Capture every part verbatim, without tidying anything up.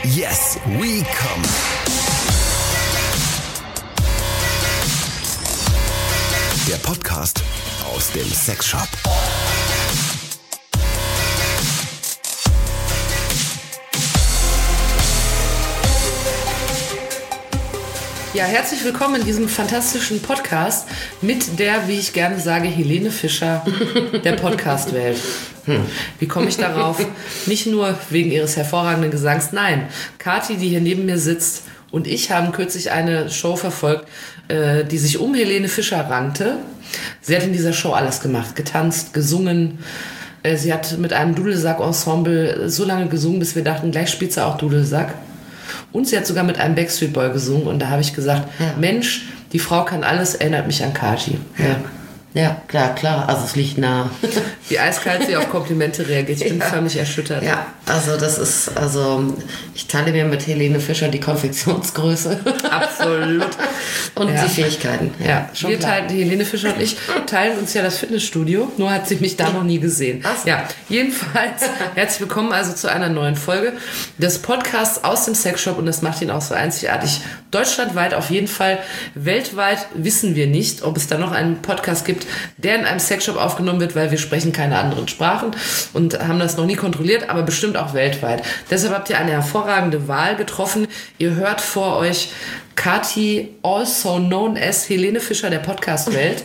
Yes, we come. Der Podcast aus dem Sexshop. Ja, herzlich willkommen in diesem fantastischen Podcast mit der, wie ich gerne sage, Helene Fischer der Podcast-Welt. Hm. Wie komme ich darauf? Nicht nur wegen ihres hervorragenden Gesangs, nein. Kathi, die hier neben mir sitzt, und ich haben kürzlich eine Show verfolgt, äh, die sich um Helene Fischer rankte. Sie hat in dieser Show alles gemacht, getanzt, gesungen. Äh, sie hat mit einem Dudelsack-Ensemble so lange gesungen, bis wir dachten, gleich spielt sie auch Dudelsack. Und sie hat sogar mit einem Backstreet Boy gesungen. Und da habe ich gesagt, ja. Mensch, die Frau kann alles, erinnert mich an Kathi. Ja. Ja, klar, klar. Also es liegt nah. Wie eiskalt sie auf Komplimente reagiert. Ich bin ja. förmlich erschüttert. Ja, also das ist, also ich teile mir mit Helene Fischer die Konfektionsgröße. Absolut. Und ja. die Fähigkeiten. Ja, schon wir teilen, die Helene Fischer und ich teilen uns ja das Fitnessstudio. Nur hat sie mich da noch nie gesehen. Was? Ja, jedenfalls herzlich willkommen also zu einer neuen Folge des Podcasts aus dem Sexshop. Und das macht ihn auch so einzigartig. Deutschlandweit auf jeden Fall. Weltweit wissen wir nicht, ob es da noch einen Podcast gibt, der in einem Sexshop aufgenommen wird, weil wir sprechen keine anderen Sprachen und haben das noch nie kontrolliert, aber bestimmt auch weltweit. Deshalb habt ihr eine hervorragende Wahl getroffen. Ihr hört vor euch Kathi, also known as Helene Fischer der Podcast-Welt.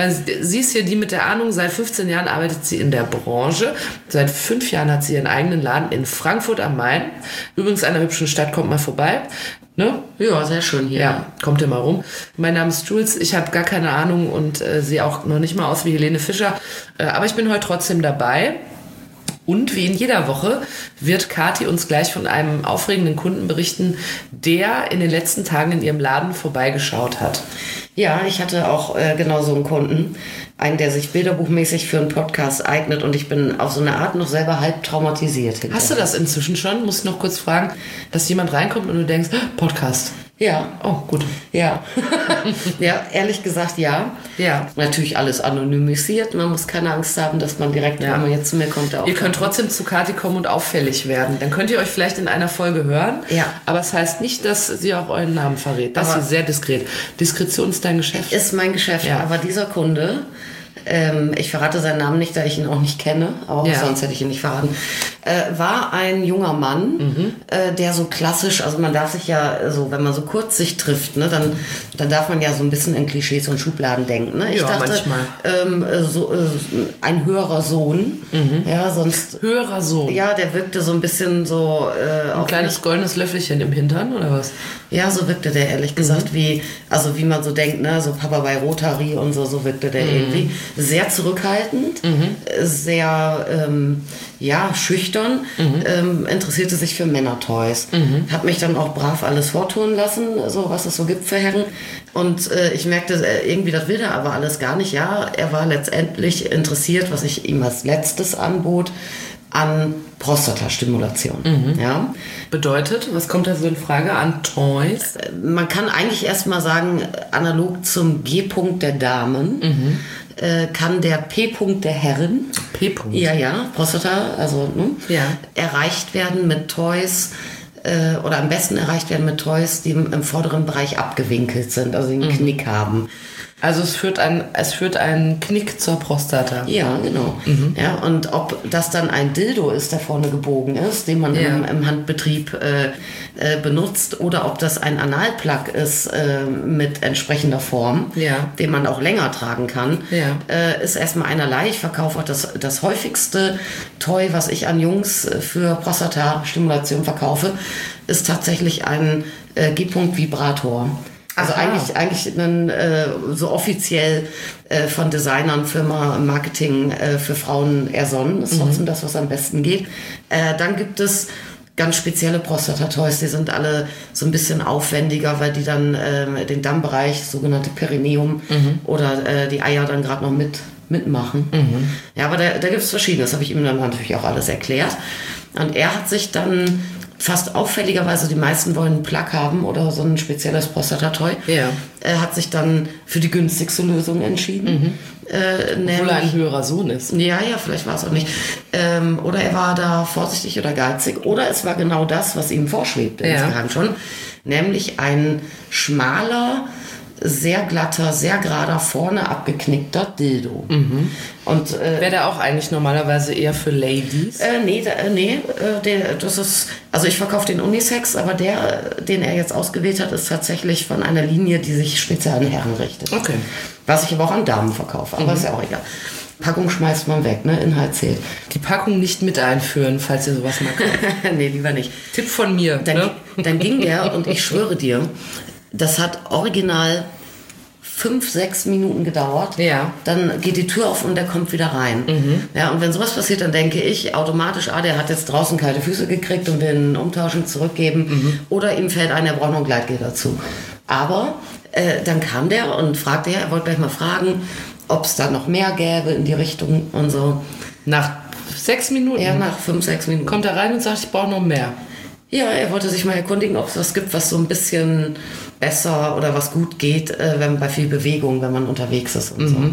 Sie ist hier die mit der Ahnung. Seit fünfzehn Jahren arbeitet sie in der Branche. Seit fünf Jahren hat sie ihren eigenen Laden in Frankfurt am Main. Übrigens einer hübschen Stadt, kommt mal vorbei. Ne? Ja, sehr schön hier. Ja, kommt ihr mal rum. Mein Name ist Jules, ich habe gar keine Ahnung und äh, sehe auch noch nicht mal aus wie Helene Fischer. Äh, aber ich bin heute trotzdem dabei. Und wie in jeder Woche wird Kathi uns gleich von einem aufregenden Kunden berichten, der in den letzten Tagen in ihrem Laden vorbeigeschaut hat. Ja, ich hatte auch äh, genau so einen Kunden, einen, der sich bilderbuchmäßig für einen Podcast eignet, und ich bin auf so eine Art noch selber halb traumatisiert. Hinterher. Hast du das inzwischen schon? Muss ich noch kurz fragen, dass jemand reinkommt und du denkst, Podcast. Ja. Oh, gut. Ja. Ja, ehrlich gesagt, ja. Ja. Natürlich alles anonymisiert. Man muss keine Angst haben, dass man direkt, ja. wenn man jetzt zu mir kommt, auch. Ihr könnt trotzdem zu Kathi kommen und auffällig werden. Dann könnt ihr euch vielleicht in einer Folge hören. Ja. Aber es das heißt nicht, dass sie auch euren Namen verrät. Das aber ist sehr diskret. Diskretion ist dein Geschäft. Ist mein Geschäft. Ja. Aber dieser Kunde, ähm, ich verrate seinen Namen nicht, da ich ihn auch nicht kenne, auch ja. sonst hätte ich ihn nicht verraten, äh, war ein junger Mann, mhm. äh, der so klassisch, also man darf sich ja so, wenn man so kurz sich trifft, ne, dann, dann darf man ja so ein bisschen in Klischees und Schubladen denken. Ne? Ich ja, dachte, manchmal. Ähm, so, äh, ein höherer Sohn, mhm. ja, sonst... Höherer Sohn? Ja, der wirkte so ein bisschen so... Äh, ein kleines mich, goldenes Löffelchen im Hintern, oder was? Ja, so wirkte der ehrlich gesagt, mhm. wie, also wie man so denkt, ne, so Papa bei Rotary und so, so wirkte der mhm. irgendwie. Sehr zurückhaltend, mhm. sehr, ähm, ja, schüchtern, mhm. ähm, interessierte sich für Männertoys. Mhm. Hat mich dann auch brav alles vortun lassen, so was es so gibt für Herren. Und äh, ich merkte, äh, irgendwie, das will er aber alles gar nicht. Ja, er war letztendlich interessiert, was ich ihm als letztes anbot, an Prostatastimulation. Mhm. Ja. Bedeutet, was kommt da so in Frage an Toys? Man kann eigentlich erstmal sagen, analog zum G-Punkt der Damen, mhm. äh, kann der P-Punkt der Herren, P-Punkt? Ja, ja, Prostata, also ne, ja. erreicht werden mit Toys, äh, oder am besten erreicht werden mit Toys, die im, im vorderen Bereich abgewinkelt sind, also einen mhm. Knick haben. Also es führt ein, es führt einen Knick zur Prostata. Ja, genau. Mhm. Ja, und ob das dann ein Dildo ist, der vorne gebogen ist, den man ja. im, im Handbetrieb äh, äh, benutzt, oder ob das ein Analplug ist äh, mit entsprechender Form, ja. den man auch länger tragen kann, ja. äh, ist erstmal einerlei. Ich verkaufe auch das, das häufigste Toy, was ich an Jungs für Prostatastimulation verkaufe, ist tatsächlich ein äh, G-Punkt-Vibrator. Also Aha. eigentlich, eigentlich ein, äh, so offiziell äh, von Designern, Firma, Marketing äh, für Frauen ersonnen. Das ist mhm. trotzdem das, was am besten geht. Äh, dann gibt es ganz spezielle Prostata-Toys, die sind alle so ein bisschen aufwendiger, weil die dann äh, den Dammbereich, sogenannte Perineum mhm. oder äh, die Eier dann gerade noch mit mitmachen. Mhm. Ja, aber da, da gibt es verschiedene. Das habe ich ihm dann natürlich auch alles erklärt. Und er hat sich dann fast auffälligerweise, die meisten wollen einen Plug haben oder so ein spezielles Prostata-Toy. Ja. Er hat sich dann für die günstigste Lösung entschieden. Mhm. Äh, Obwohl er ein höherer Sohn ist. Ja, ja, vielleicht war es auch nicht. Ähm, oder er war da vorsichtig oder geizig. Oder es war genau das, was ihm vorschwebte Ja. insgeheim schon. Nämlich ein schmaler, sehr glatter, sehr gerader, vorne abgeknickter Dildo. Mhm. Und äh, wäre der auch eigentlich normalerweise eher für Ladies? Äh, nee, da, äh, nee äh, der, das ist, also ich verkaufe den Unisex, aber der, den er jetzt ausgewählt hat, ist tatsächlich von einer Linie, die sich speziell an Herren richtet. Okay. Was ich aber auch an Damen verkaufe, aber Mhm. ist ja auch egal. Packung schmeißt man weg, ne? Inhalt zählt. Die Packung nicht mit einführen, falls ihr sowas mal kauft. Nee, lieber nicht. Tipp von mir. Dann, ne? dann ging der, und ich schwöre dir, das hat original fünf, sechs Minuten gedauert. Ja. Dann geht die Tür auf und der kommt wieder rein. Mhm. Ja, und wenn sowas passiert, dann denke ich automatisch, ah, der hat jetzt draußen kalte Füße gekriegt und will ihn umtauschen, zurückgeben. Mhm. Oder ihm fällt ein, er braucht noch ein Gleitgel dazu. Aber äh, dann kam der und fragte, ja, er wollte gleich mal fragen, ob es da noch mehr gäbe in die Richtung und so. Nach sechs Minuten? Ja, nach fünf, sechs Minuten. Kommt er rein und sagt, ich brauche noch mehr. Ja, er wollte sich mal erkundigen, ob es was gibt, was so ein bisschen besser oder was gut geht, äh, wenn bei viel Bewegung, wenn man unterwegs ist und mhm. so.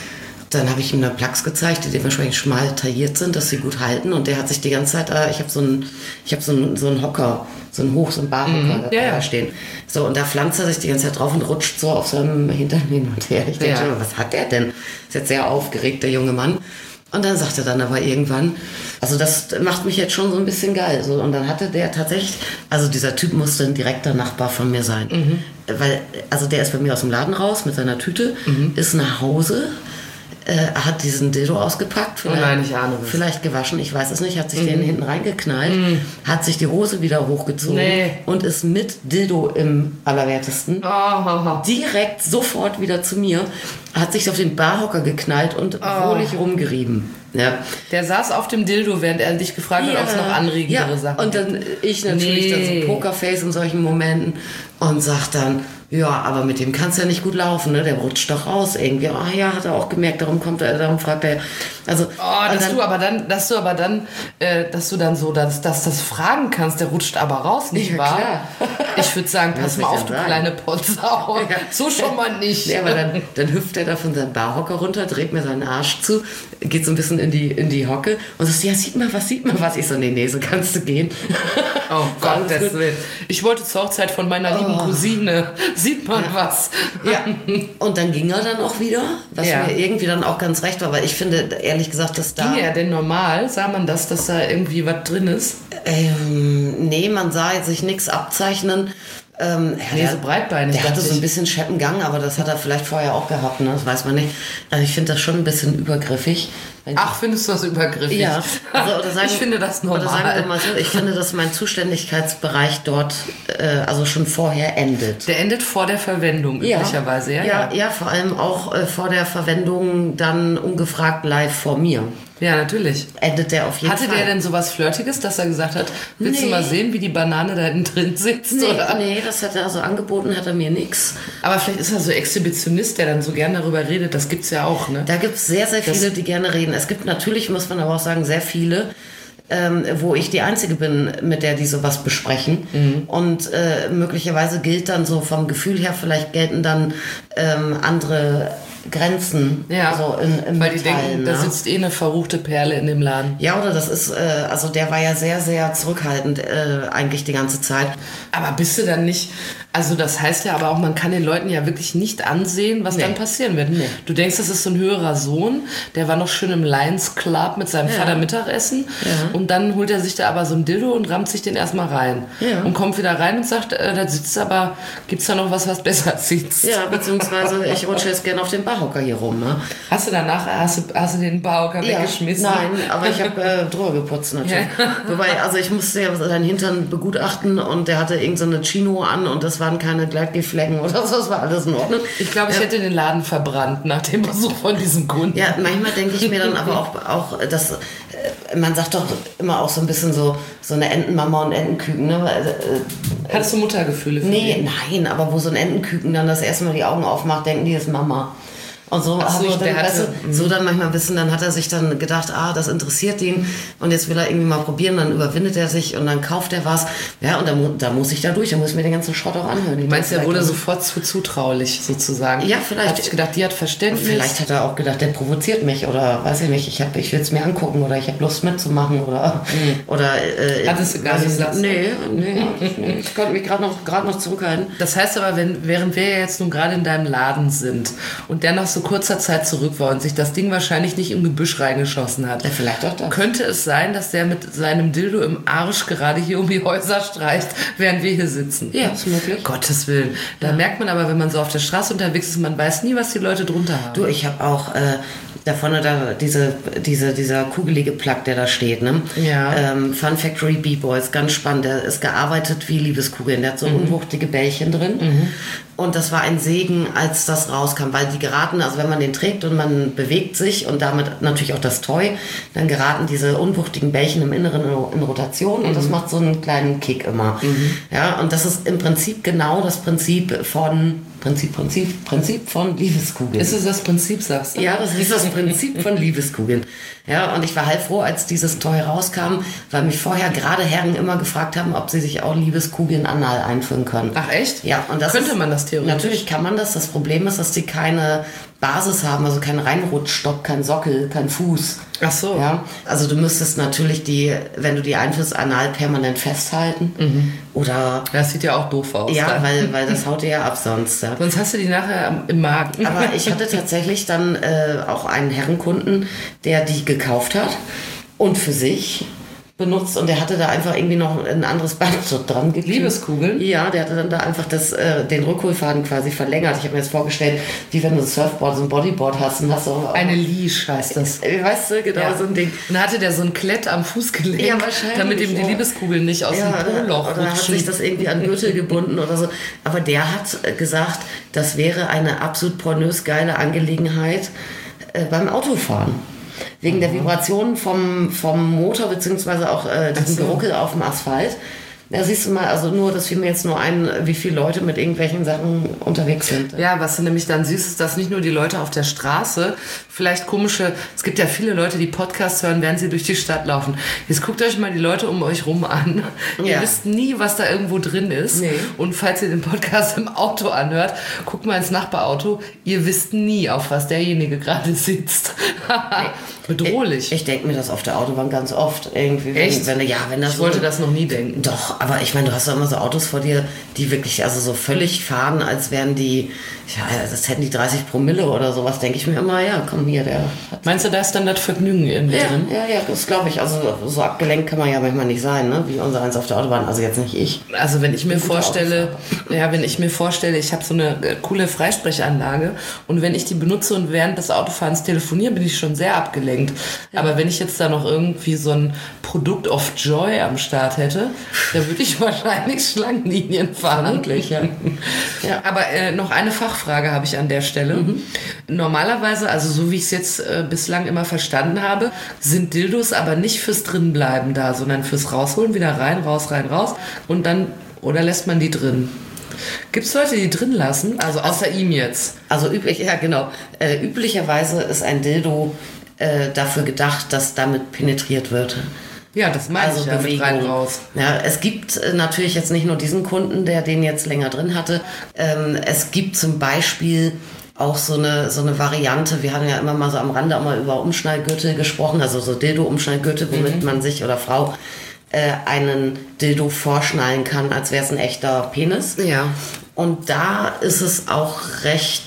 Dann habe ich ihm da Plugs gezeigt, die dementsprechend schmal tailliert sind, dass sie gut halten. Und der hat sich die ganze Zeit, äh, ich habe so einen ich hab so einen, so einen Hocker, so einen Hoch-, so einen Barhocker mhm. da ja, ja. stehen. So, und da pflanzt er sich die ganze Zeit drauf und rutscht so auf seinem Hintern hin und her. Ich denke ja. schon, was hat der denn? Ist jetzt sehr aufgeregt, der junge Mann. Und dann sagt er dann aber irgendwann, also das macht mich jetzt schon so ein bisschen geil. So, und dann hatte der tatsächlich, also dieser Typ musste ein direkter Nachbar von mir sein. Mhm. Weil, also der ist bei mir aus dem Laden raus mit seiner Tüte, mhm. ist nach Hause, äh, hat diesen Dildo ausgepackt. Oh nein, ich ahne es. Vielleicht gewaschen, ich weiß es nicht, hat sich mhm. den hinten reingeknallt, mhm. hat sich die Hose wieder hochgezogen nee. und ist mit Dildo im Allerwertesten oh. direkt sofort wieder zu mir, hat sich auf den Barhocker geknallt und oh. wohlig rumgerieben. Ja. Der saß auf dem Dildo, während er dich gefragt hat, ja. ob es noch anregendere ja. Sachen und dann ich natürlich nee. dann so Pokerface in solchen Momenten und sag dann, ja, aber mit dem kannst du ja nicht gut laufen, ne? Der rutscht doch raus irgendwie. Ah ja, hat er auch gemerkt, darum kommt er, darum fragt er. Also, oh, dass dann, du aber dann, dass du aber dann, äh, dass du dann so, dass, dass das fragen kannst, der rutscht aber raus, nicht ja, wahr? Klar. Ich würde sagen, Was pass soll mal ich auf, denn du sagen? kleine Potsau. Ja. So schon mal nicht. Ja, aber dann, dann hüpft er da von seinem Barhocker runter, dreht mir seinen Arsch zu, geht so ein bisschen in die, in die Hocke und sagt, ja, sieht mal was, sieht mal was. Ich so, nee, nee, so kannst du gehen. Oh Gott, das Willen. Ich wollte zur Hochzeit von meiner lieben Oh. Cousine. Sieht man ja. was? Ja, und dann ging er dann auch wieder, was Ja. mir irgendwie dann auch ganz recht war, weil ich finde, ehrlich gesagt, dass da... Ging er denn normal? Sah man das, dass da irgendwie was drin ist? Ähm, nee, man sah jetzt sich nichts abzeichnen. Ähm, ja, Nee, der, so breitbeinig, Der hatte dachte so ein ich. bisschen Scheppengang, aber das hat er vielleicht vorher auch gehabt, ne? Das weiß man nicht. Also ich finde das schon ein bisschen übergriffig. Wenn Ach, findest du das übergriffig? Ja, also, oder sagen, ich finde das normal. Oder sagen wir mal so, ich finde, dass mein Zuständigkeitsbereich dort äh, also schon vorher endet. Der endet vor der Verwendung üblicherweise, ja? Ja, ja, ja, vor allem auch äh, vor der Verwendung dann ungefragt live vor mir. Ja, natürlich. Endet der auf jeden Hatte Fall. der denn sowas Flirtiges, dass er gesagt hat, willst Nee. du mal sehen, wie die Banane da hinten drin sitzt? Nee, oder? nee, das hat er also angeboten, hat er mir nichts. Aber vielleicht ist er so Exhibitionist, der dann so gern darüber redet. Das gibt's ja auch, ne? Da gibt es sehr, sehr viele, die gerne reden. Es gibt natürlich, muss man aber auch sagen, sehr viele, ähm, wo ich die Einzige bin, mit der die sowas besprechen. Mhm. Und äh, möglicherweise gilt dann so vom Gefühl her, vielleicht gelten dann ähm, andere Grenzen. Ja, so in, im weil die Metall, denken, ne? da sitzt eh eine verruchte Perle in dem Laden. Ja, oder das ist, äh, also der war ja sehr, sehr zurückhaltend äh, eigentlich die ganze Zeit. Aber bist du dann nicht, also das heißt ja aber auch, man kann den Leuten ja wirklich nicht ansehen, was Nee. dann passieren wird. Nee. Du denkst, das ist so ein höherer Sohn, der war noch schön im Lions Club mit seinem Ja. Vater Mittagessen Ja. und dann holt er sich da aber so ein Dildo und rammt sich den erstmal rein. Ja. Und kommt wieder rein und sagt, äh, da sitzt aber, gibt's da noch was, was besser sitzt? Ja, beziehungsweise ich rutsche jetzt gerne auf den Barhocker hier rum. Ne? Hast du danach, hast du, hast du den Bauhocker Ja, weggeschmissen? nein, aber ich habe äh, drüber geputzt natürlich. Ja. Wobei, also ich musste ja seinen Hintern begutachten und der hatte irgend so eine Chino an und das waren keine Gleitgelflecken oder so, das war alles in Ordnung. Ich glaube, ich Ja. hätte den Laden verbrannt nach dem Besuch von diesem Kunden. Ja, manchmal denke ich mir dann aber auch, auch dass äh, man sagt doch immer auch so ein bisschen so, so eine Entenmama und Entenküken. Ne? Also, äh, Hattest du Muttergefühle für nee, ihn? nein, aber wo so ein Entenküken dann das erste Mal die Augen aufmacht, denken die, ist Mama. Und so Ach habe so, ich dann, der weißt hatte- du, so dann manchmal wissen, dann hat er sich dann gedacht, ah, das interessiert ihn und jetzt will er irgendwie mal probieren, dann überwindet er sich und dann kauft er was. Ja, und da, mu- da muss ich da durch, da muss ich mir den ganzen Schrott auch anhören. Du meinst, er wurde so sofort zu zutraulich sozusagen? Ja, vielleicht. Hat sich gedacht, die hat Verständnis. Vielleicht hat er auch gedacht, der provoziert mich oder weiß ich nicht, ich, hab- ich will es mir angucken oder ich habe Lust mitzumachen oder... oder äh, Hattest du gar weiß nicht ich gelassen? Nee, nee, nee, ich konnte mich gerade noch, grad noch zurückhalten. Das heißt aber, wenn, während wir ja jetzt nun gerade in deinem Laden sind und der nach so kurzer Zeit zurück war und sich das Ding wahrscheinlich nicht im Gebüsch reingeschossen hat, Ja, vielleicht auch das. könnte es sein, dass der mit seinem Dildo im Arsch gerade hier um die Häuser streicht, während wir hier sitzen? Ja, ist möglich. Gottes Willen. Da merkt man aber, wenn man so auf der Straße unterwegs ist, man weiß nie, was die Leute drunter haben. Du, ich habe auch äh, da vorne da diese, diese, dieser kugelige Plug, der da steht, ne? Ja. Ähm, Fun Factory B-Boys, ganz spannend. Der ist gearbeitet wie Liebeskugeln. Der hat so unwuchtige Bällchen drin. Und das war ein Segen, als das rauskam, weil die geraten, also wenn man den trägt und man bewegt sich und damit natürlich auch das Toy, dann geraten diese unwuchtigen Bällchen im Inneren in Rotation und das macht so einen kleinen Kick immer. Ja, und das ist im Prinzip genau das Prinzip von Prinzip, Prinzip, Prinzip von Liebeskugeln. Ist es das Prinzip, sagst du? Ja, das ist das Prinzip von Liebeskugeln. Ja, und ich war heilfroh, als dieses Toy rauskam, weil mich vorher gerade Herren immer gefragt haben, ob sie sich auch Liebeskugeln anal einführen können. Ach echt? Ja, und das Könnte ist, man das theoretisch? Natürlich kann man das. Das Problem ist, dass die keine Basis haben, also keinen Reinrutschstock, kein Sockel, kein Fuß. Ach so. Ja, also du müsstest natürlich die, wenn du die einführst, anal permanent festhalten. Mhm. Oder Das sieht ja auch doof aus. ja, dann. weil, weil das haut dir ja ab sonst. Ja. Sonst hast du die nachher am- im Magen. Aber ich hatte tatsächlich dann äh, auch einen Herrenkunden, der die gekauft hat und für sich benutzt und der hatte da einfach irgendwie noch ein anderes Band so dran geklebt. Liebeskugeln? Ja, der hatte dann da einfach das, äh, den Rückholfaden quasi verlängert. Ich habe mir jetzt vorgestellt, wie wenn du ein Surfboard, so ein Bodyboard hast und hast so auch, Eine Leash heißt das. äh, weißt du, genau Ja. so ein Ding. Und dann hatte der so ein Klett am Fußgelenk, Ja, wahrscheinlich, damit ihm die ja. Liebeskugeln nicht aus Ja, dem Po-Loch oder hat sich rutschen. das irgendwie an Gürtel gebunden oder so. Aber der hat äh, gesagt, das wäre eine absolut pornös geile Angelegenheit äh, beim Autofahren. Wegen der Vibrationen vom, vom Motor, beziehungsweise auch äh, diesem so. Geruckel auf dem Asphalt. Da siehst du mal, also nur, das fiel mir jetzt nur ein, wie viele Leute mit irgendwelchen Sachen unterwegs sind. Ja, was du nämlich dann siehst, ist, dass nicht nur die Leute auf der Straße vielleicht komische, es gibt ja viele Leute, die Podcasts hören, während sie durch die Stadt laufen. Jetzt guckt euch mal die Leute um euch rum an. Ihr Ja. wisst nie, was da irgendwo drin ist. Nee. Und falls ihr den Podcast im Auto anhört, guckt mal ins Nachbarauto. Ihr wisst nie, auf was derjenige gerade sitzt. Bedrohlich. Ich denke mir das auf der Autobahn ganz oft. Irgendwie, wenn, Echt? Wenn, ja, wenn das Ich so, wollte das noch nie denken. Doch, aber ich meine, du hast doch immer so Autos vor dir, die wirklich also so völlig fahren, als wären die, ja, das hätten die dreißig Promille oder sowas, denke ich mir immer, ja, komm hier, der hat... Meinst du, da ist dann das Vergnügen irgendwie Ja, drin? ja, ja, das glaube ich. Also so abgelenkt kann man ja manchmal nicht sein, ne? Wie unser eins auf der Autobahn. Also jetzt nicht ich. Also wenn ich mir Gute vorstelle, ja, wenn ich mir vorstelle, ich habe so eine äh, coole Freisprechanlage und wenn ich die benutze und während des Autofahrens telefoniere, bin ich schon sehr abgelenkt. Aber wenn ich jetzt da noch irgendwie so ein Produkt of Joy am Start hätte, dann würde ich wahrscheinlich Schlangenlinien fahren. Vermutlich, ja. Ja, aber äh, noch eine Fachfrage habe ich an der Stelle. Mhm. Normalerweise, also so wie ich es jetzt äh, bislang immer verstanden habe, sind Dildos aber nicht fürs Drinbleiben da, sondern fürs Rausholen, wieder rein, raus, rein, raus und dann, oder lässt man die drin? Gibt es Leute, die drin lassen? Also außer ihm jetzt. Also üblich, ja genau. Äh, üblicherweise ist ein Dildo äh, dafür gedacht, dass damit penetriert wird. Ja, das meine Also ich ja, mit Bewegung. rein, raus. Ja, es gibt äh, natürlich jetzt nicht nur diesen Kunden, der den jetzt länger drin hatte. Ähm, es gibt zum Beispiel auch so eine, so eine Variante, wir haben ja immer mal so am Rande auch mal über Umschnallgürtel gesprochen, also so Dildo-Umschnallgürtel, womit mhm. man sich oder Frau äh, einen Dildo vorschnallen kann, als wäre es ein echter Penis. Ja. Und da ist es auch recht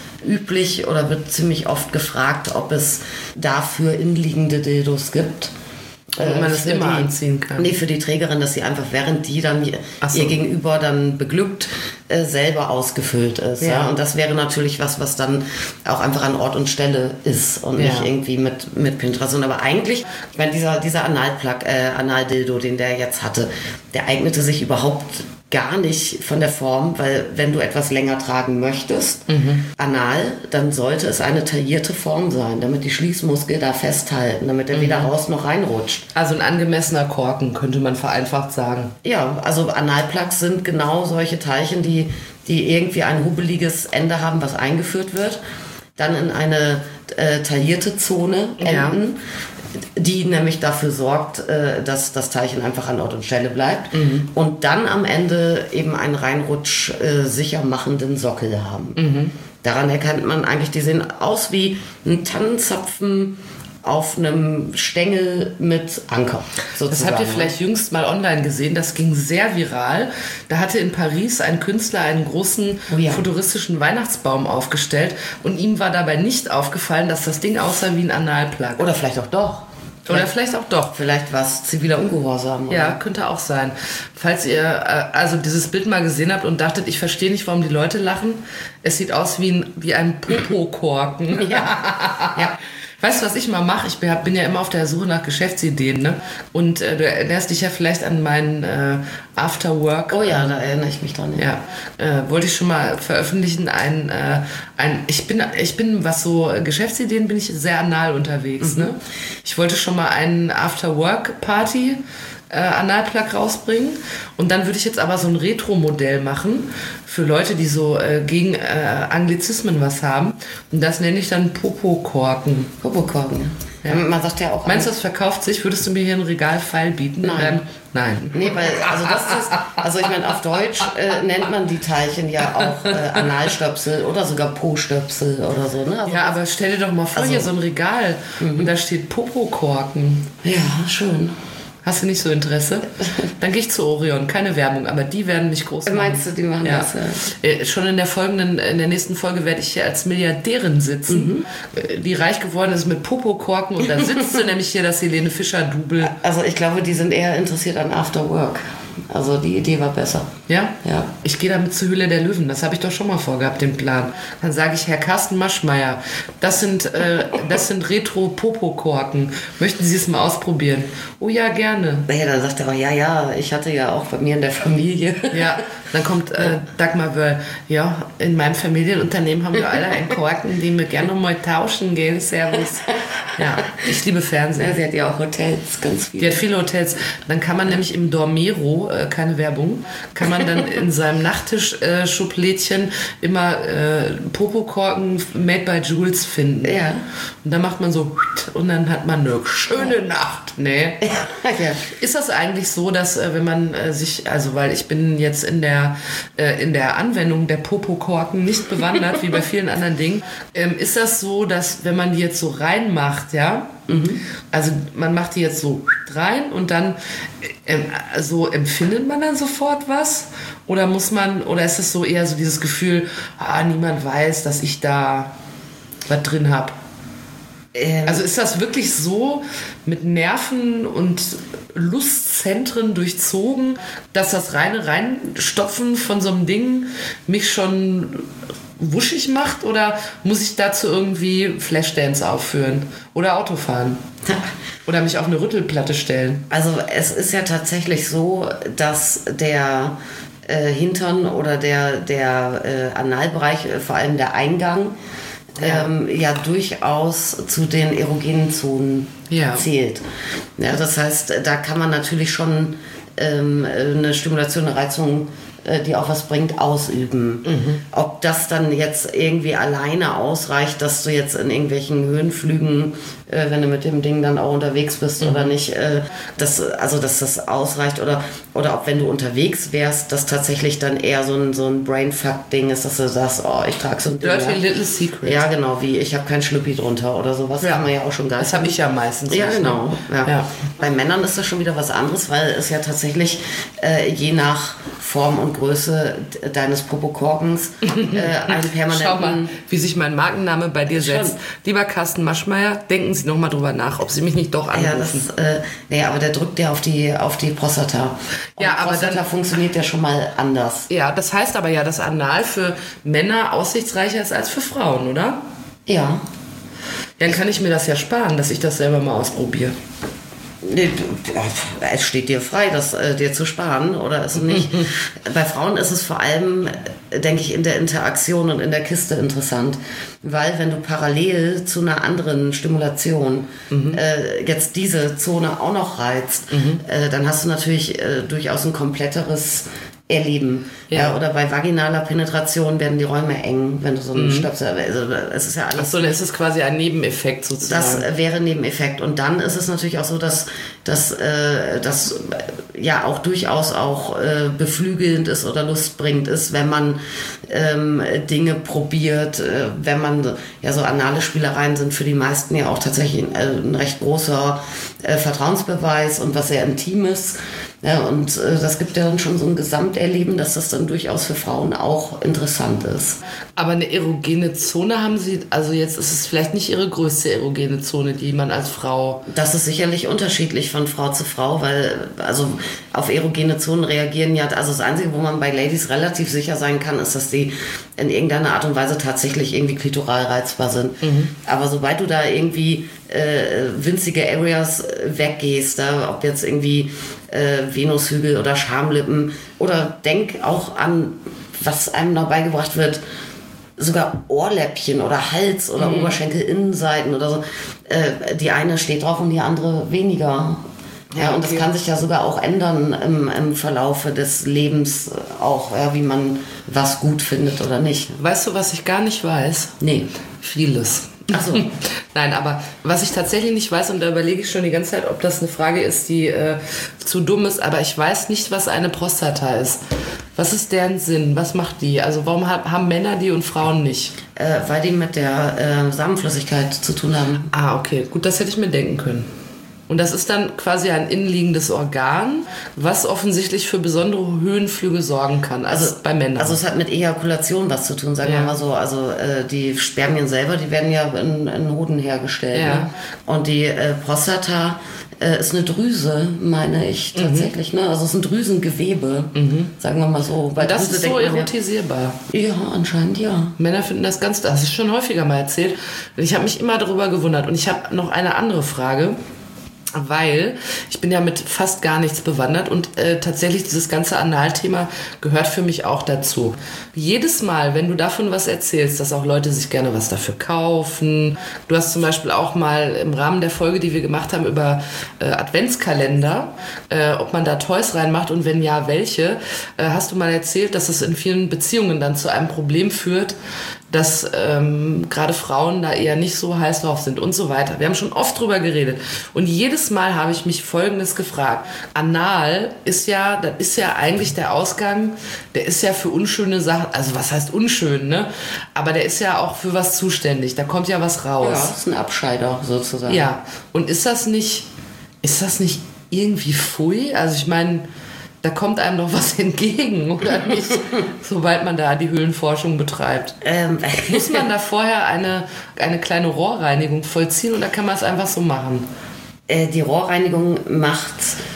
üblich oder wird ziemlich oft gefragt, ob es dafür innenliegende Dildos gibt. Und man das für immer die, anziehen kann. Nee, für die Trägerin, dass sie einfach, während die dann ihr, Ach so. ihr Gegenüber dann beglückt, äh, selber ausgefüllt ist. Ja. Ja. Und das wäre natürlich was, was dann auch einfach an Ort und Stelle ist und Ja. nicht irgendwie mit, mit Penetration. Aber eigentlich, ich meine, dieser, dieser Analplug, äh, Analdildo, den der jetzt hatte, der eignete sich überhaupt gar nicht von der Form, weil wenn du etwas länger tragen möchtest, mhm. anal, dann sollte es eine taillierte Form sein, damit die Schließmuskel da festhalten, damit er mhm. weder raus noch reinrutscht. Also ein angemessener Korken, könnte man vereinfacht sagen. Ja, also Analplugs sind genau solche Teilchen, die, die irgendwie ein hubeliges Ende haben, was eingeführt wird. dann in eine äh, taillierte Zone enden, ja. die nämlich dafür sorgt, äh, dass das Teilchen einfach an Ort und Stelle bleibt. Mhm. Und dann am Ende eben einen Reinrutsch äh, sicher machenden Sockel haben. Mhm. Daran erkennt man eigentlich, die sehen aus wie ein Tannenzapfen auf einem Stängel mit Anker. Sozusagen. Das habt ihr vielleicht jüngst mal online gesehen. Das ging sehr viral. Da hatte in Paris ein Künstler einen großen oh ja. futuristischen Weihnachtsbaum aufgestellt und ihm war dabei nicht aufgefallen, dass das Ding aussah wie ein Analplug. Oder vielleicht auch doch. Oder vielleicht auch doch. Vielleicht war es ziviler Ungehorsam. Oder? Ja, könnte auch sein. Falls ihr äh, also dieses Bild mal gesehen habt und dachtet, ich verstehe nicht, warum die Leute lachen. Es sieht aus wie ein, wie ein Popo-Korken. Ja. ja. Weißt du, was ich mal mache? Ich bin ja immer auf der Suche nach Geschäftsideen, ne? Und äh, du erinnerst dich ja vielleicht an meinen äh, Afterwork. Oh ja, da erinnere ich mich dran. Ja, ja äh, wollte ich schon mal veröffentlichen. Ein, äh, ein, ich bin, ich bin, was so Geschäftsideen, bin ich sehr anal unterwegs. Mhm. Ne? Ich wollte schon mal einen Afterwork-Party Äh, Analplug rausbringen und dann würde ich jetzt aber so ein Retro-Modell machen für Leute, die so äh, gegen äh, Anglizismen was haben und das nenne ich dann Popo-Korken. Popo-Korken, ja. Man sagt ja auch... Meinst du, das verkauft sich? Würdest du mir hier ein Regalpfeil bieten? Nein. Ähm, nein. Nee, weil, also das ist, also ich meine, auf Deutsch äh, nennt man die Teilchen ja auch äh, Analstöpsel oder sogar Po-Stöpsel oder so, ne? Also ja, aber stell dir doch mal vor, also, hier so ein Regal mhm. und da steht Popo-Korken. Ja, schön. Hast du nicht so Interesse? Dann gehe ich zu Orion. Keine Werbung, aber die werden mich groß machen. Meinst du, die machen ja. das? Ja. Äh, schon in der folgenden, in der nächsten Folge werde ich hier als Milliardärin sitzen, mhm. die reich geworden ist mit Popo-Korken und da sitzt sie nämlich hier das Helene Fischer-Double. Also ich glaube, die sind eher interessiert an Afterwork. Also die Idee war besser. Ja? Ja. Ich gehe damit zur Höhle der Löwen. Das habe ich doch schon mal vorgehabt, den Plan. Dann sage ich, Herr Carsten Maschmeyer, das sind, äh, das sind Retro-Popo-Korken. Möchten Sie es mal ausprobieren? Oh ja, gerne. Naja, dann sagt er auch, ja, ja, ich hatte ja auch bei mir in der Familie. Ja, dann kommt äh, Dagmar Wörl. Ja, in meinem Familienunternehmen haben wir alle einen Korken, den wir gerne mal tauschen, gell? Servus. Ja, ich liebe Fernsehen. Ja, sie hat ja auch Hotels, ganz viele. Die hat viele Hotels. Dann kann man nämlich im Dormero, äh, keine Werbung, kann man dann in seinem Nachttisch-Schublädchen äh, immer äh, Popo-Korken made by Jules finden. Ja. Und dann macht man so und dann hat man eine schöne Nacht. Nee. Ja. Ist das eigentlich so, dass äh, wenn man äh, sich, also weil ich bin jetzt in der, äh, in der Anwendung der Popo-Korken nicht bewandert, wie bei vielen anderen Dingen, ähm, ist das so, dass wenn man die jetzt so reinmacht, ja, mhm. also man macht die jetzt so rein und dann ähm, so empfindet man dann sofort was? Oder muss man, oder ist es so eher so dieses Gefühl, ah, niemand weiß, dass ich da was drin habe? Also ist das wirklich so mit Nerven und Lustzentren durchzogen, dass das reine Reinstopfen von so einem Ding mich schon wuschig macht? Oder muss ich dazu irgendwie Flashdance aufführen? Oder Autofahren? Oder mich auf eine Rüttelplatte stellen? Also es ist ja tatsächlich so, dass der äh, Hintern oder der, der äh, Analbereich, äh, vor allem der Eingang, Ja. Ähm, ja durchaus zu den erogenen Zonen ja. zählt. Ja, das heißt, da kann man natürlich schon ähm, eine Stimulation, eine Reizung, äh, die auch was bringt, ausüben. Mhm. Ob das dann jetzt irgendwie alleine ausreicht, dass du jetzt in irgendwelchen Höhenflügen, äh, wenn du mit dem Ding dann auch unterwegs bist mhm. oder nicht, äh, das, also dass das ausreicht oder, oder ob wenn du unterwegs wärst, das tatsächlich dann eher so ein, so ein Brainfuck-Ding ist, dass du sagst, oh, ich trage so ein Ding. Dirty ja. Little Secret. Ja, genau, wie ich habe kein Schlüppi drunter oder sowas. Ja. Kann man ja auch schon gar nicht. Das habe ich ja meistens. Ja, genau. Ja. Ja. Bei Männern ist das schon wieder was anderes, weil es ja tatsächlich äh, je nach Form und Größe deines Popokorkens äh, einen permanenten... Schau mal, wie sich mein Markenname bei dir setzt. Schon. Lieber Carsten Maschmeyer, denken Sie noch mal drüber nach, ob Sie mich nicht doch anrufen. Ja, das, äh, nee, aber der drückt ja auf die, auf die Prostata. Und ja, aber Prostata dann funktioniert ja schon mal anders. Ja, das heißt aber ja, dass Anal für Männer aussichtsreicher ist als für Frauen, oder? Ja. Dann kann ich mir das ja sparen, dass ich das selber mal ausprobiere. Es steht dir frei, das äh, dir zu sparen oder ist es nicht. Bei Frauen ist es vor allem, denke ich, in der Interaktion und in der Kiste interessant, weil wenn du parallel zu einer anderen Stimulation mhm. äh, jetzt diese Zone auch noch reizt, mhm. äh, dann hast du natürlich äh, durchaus ein kompletteres erleben. Ja. Ja, oder bei vaginaler Penetration werden die Räume eng, wenn du so einen mhm. Stöpsel... Also es ist ja alles... Ach so, dann ist es quasi ein Nebeneffekt sozusagen. Das wäre ein Nebeneffekt. Und dann ist es natürlich auch so, dass das äh, dass, ja auch durchaus auch äh, beflügelnd ist oder lustbringend ist, wenn man ähm, Dinge probiert, äh, wenn man... Ja, so anale Spielereien sind für die meisten ja auch tatsächlich ein, äh, ein recht großer äh, Vertrauensbeweis und was sehr Intimes. Ja, und äh, das gibt ja dann schon so ein Gesamterleben, dass das dann durchaus für Frauen auch interessant ist. Aber eine erogene Zone haben Sie, also jetzt ist es vielleicht nicht Ihre größte erogene Zone, die man als Frau... Das ist sicherlich unterschiedlich von Frau zu Frau, weil also auf erogene Zonen reagieren ja, also das Einzige, wo man bei Ladies relativ sicher sein kann, ist, dass die in irgendeiner Art und Weise tatsächlich irgendwie klitoral reizbar sind. Mhm. Aber sobald du da irgendwie äh, winzige Areas weggehst, da, ob jetzt irgendwie äh, Venushügel oder Schamlippen oder denk auch an, was einem noch beigebracht wird, sogar Ohrläppchen oder Hals oder mhm. Oberschenkelinnenseiten oder so. Äh, die eine steht drauf und die andere weniger. Ja, ja, und okay. Das kann sich ja sogar auch ändern im, im Verlaufe des Lebens auch, ja, wie man was gut findet oder nicht. Weißt du, was ich gar nicht weiß? Nee. Vieles. Ach so. Nein, aber was ich tatsächlich nicht weiß, und da überlege ich schon die ganze Zeit, ob das eine Frage ist, die äh, zu dumm ist, aber ich weiß nicht, was eine Prostata ist. Was ist deren Sinn? Was macht die? Also warum haben Männer die und Frauen nicht? Äh, weil die mit der äh, Samenflüssigkeit zu tun haben. Ah, okay. Gut, das hätte ich mir denken können. Und das ist dann quasi ein innenliegendes Organ, was offensichtlich für besondere Höhenflüge sorgen kann, als also bei Männern. Also es hat mit Ejakulation was zu tun, sagen ja. wir mal so. Also äh, die Spermien selber, die werden ja in, in Hoden hergestellt. Ja. Ne? Und die äh, Prostata äh, ist eine Drüse, meine ich tatsächlich. Mhm. Ne? Also es ist ein Drüsengewebe, mhm. sagen wir mal so. Bei das Drüse ist so erotisierbar. Ja. ja, anscheinend ja. Männer finden das ganz, das ist schon häufiger mal erzählt. Ich habe mich immer darüber gewundert. Und ich habe noch eine andere Frage. Weil ich bin ja mit fast gar nichts bewandert und äh, tatsächlich dieses ganze Analthema gehört für mich auch dazu. Jedes Mal, wenn du davon was erzählst, dass auch Leute sich gerne was dafür kaufen. Du hast zum Beispiel auch mal im Rahmen der Folge, die wir gemacht haben über äh, Adventskalender, äh, ob man da Toys reinmacht und wenn ja, welche, äh, hast du mal erzählt, dass es in vielen Beziehungen dann zu einem Problem führt, dass ähm, gerade Frauen da eher nicht so heiß drauf sind und so weiter. Wir haben schon oft drüber geredet. Und jedes Mal habe ich mich Folgendes gefragt. Anal ist ja, das ist ja eigentlich der Ausgang, der ist ja für unschöne Sachen, also was heißt unschön, ne? Aber der ist ja auch für was zuständig. Da kommt ja was raus. Ja, das ist ein Abscheider sozusagen. Ja, und ist das nicht, ist das nicht irgendwie pfui? Also ich meine, da kommt einem doch was entgegen, oder nicht? Sobald man da die Höhlenforschung betreibt. Ähm. Muss man da vorher eine, eine kleine Rohrreinigung vollziehen oder kann man es einfach so machen? Äh, die Rohrreinigung macht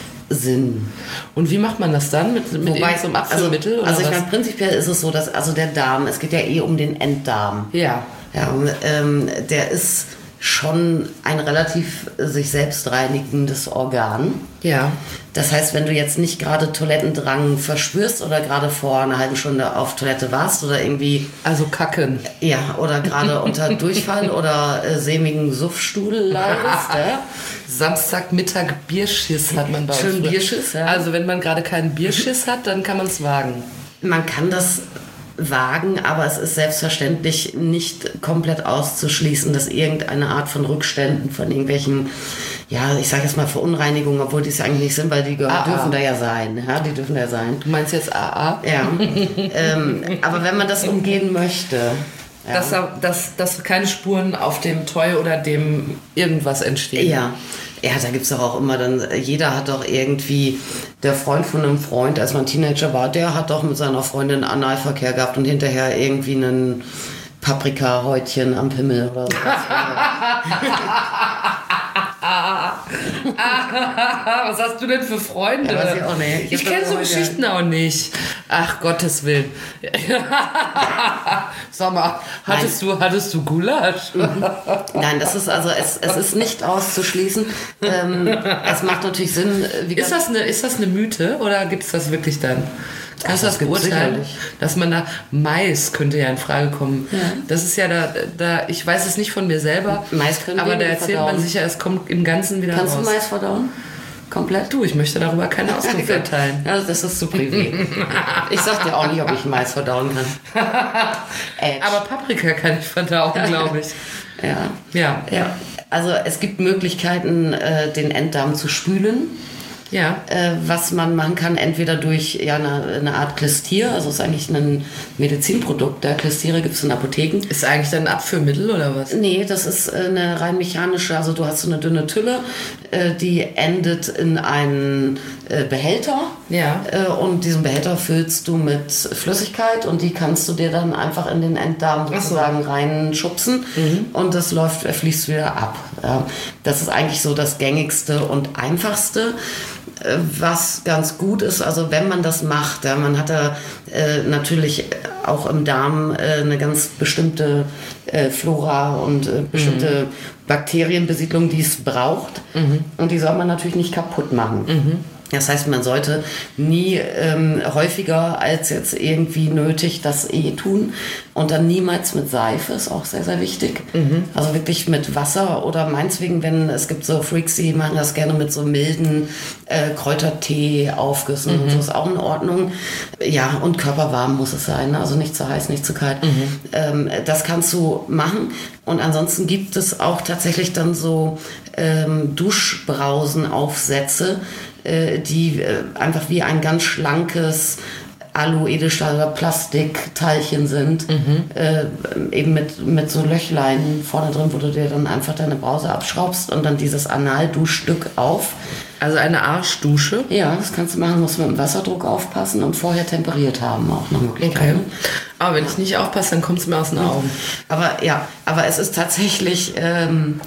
Sinn. Und wie macht man das dann? Mit, mit Wobei, so einem Abführmittel? Also, oder also ich was? meine, prinzipiell ist es so, dass also der Darm, es geht ja eh um den Enddarm. Ja. Ja, und, ähm, der ist schon ein relativ sich selbst reinigendes Organ. Ja. Das heißt, wenn du jetzt nicht gerade Toilettendrang verspürst oder gerade vor einer halben Stunde auf Toilette warst oder irgendwie... Also kacken. Ja, oder gerade unter Durchfall oder äh, sämigen Suffstuhl leidest. Ja. Samstagmittag Bierschiss hat man bei uns. Schön Bierschiss, ja. Also wenn man gerade keinen Bierschiss hat, dann kann man es wagen. Man kann das wagen, aber es ist selbstverständlich nicht komplett auszuschließen, dass irgendeine Art von Rückständen, von irgendwelchen, ja, ich sage jetzt mal Verunreinigungen, obwohl die es eigentlich nicht sind, weil die gehören, dürfen da ja sein. Ja, die dürfen da sein. Du meinst jetzt A A? Ja. ähm, aber wenn man das umgehen möchte... Ja. Dass, dass, dass keine Spuren auf dem Toy oder dem irgendwas entstehen. Ja. Ja, da gibt's doch auch immer dann, jeder hat doch irgendwie, der Freund von einem Freund, als man Teenager war, der hat doch mit seiner Freundin Analverkehr gehabt und hinterher irgendwie einen Paprikahäutchen am Pimmel oder so. Was hast du denn für Freunde? Ja, weiß ich auch nicht. Ich, ich kenne so Geschichten auch nicht. Ach, Gottes Willen. Sag mal, hattest du, hattest du Gulasch? Nein, das ist also, es, es ist nicht auszuschließen. Ähm, es macht natürlich Sinn. Wie ist, das eine, ist das eine Mythe oder gibt es das wirklich dann? Kannst du das beurteilen? Dass man da, Mais könnte ja in Frage kommen. Ja. Das ist ja da, da, ich weiß es nicht von mir selber, Mais können aber da wir erzählt verdauen. Man sich ja, es kommt im Ganzen wieder Kannst raus. Kannst du Mais verdauen? komplett? Du, ich möchte darüber keine Auskunft erteilen. Ja, das ist zu privat. Ich sag dir auch nicht, ob ich Mais verdauen kann. Aber Paprika kann ich verdauen, glaube ich. Ja. Ja. Ja. Also es gibt Möglichkeiten, äh, den Enddarm zu spülen. Ja. Äh, was man machen kann, entweder durch ja, eine, eine Art Klistier, also ist eigentlich ein Medizinprodukt. Der Klistiere gibt es in Apotheken. Ist eigentlich dann ein Abführmittel oder was? Nee, das ist eine rein mechanische, also du hast so eine dünne Tülle, äh, die endet in einen äh, Behälter. Ja. Äh, und diesen Behälter füllst du mit Flüssigkeit und die kannst du dir dann einfach in den Enddarm sozusagen so. reinschubsen mhm. und das läuft, fließt wieder ab. Ja. Das ist eigentlich so das gängigste und einfachste. Was ganz gut ist, also wenn man das macht, ja, man hat da äh, natürlich auch im Darm äh, eine ganz bestimmte äh, Flora und äh, bestimmte mhm. Bakterienbesiedlung, die es braucht. Mhm. Und die soll man natürlich nicht kaputt machen. Mhm. Das heißt, man sollte nie ähm, häufiger als jetzt irgendwie nötig das eh tun und dann niemals mit Seife, ist auch sehr, sehr wichtig. Mhm. Also wirklich mit Wasser oder meinetwegen, wenn es gibt so Freaks, die machen das gerne mit so milden äh, Kräutertee aufgüssen mhm. und so ist auch in Ordnung. Ja, und körperwarm muss es sein, also nicht zu heiß, nicht zu kalt. Mhm. Ähm, das kannst du machen und ansonsten gibt es auch tatsächlich dann so ähm, Duschbrausenaufsätze, die einfach wie ein ganz schlankes Alu, Edelstahl oder Plastikteilchen sind, mhm. äh, eben mit, mit so Löchlein vorne drin, wo du dir dann einfach deine Brause abschraubst und dann dieses Analduschstück auf. Also eine Arschdusche? Ja, das kannst du machen, musst mit dem Wasserdruck aufpassen und vorher temperiert haben, auch noch Möglichkeiten. Okay. Aber wenn ich nicht aufpasse, dann kommt es mir aus den Augen. Aber ja, aber es ist tatsächlich ähm,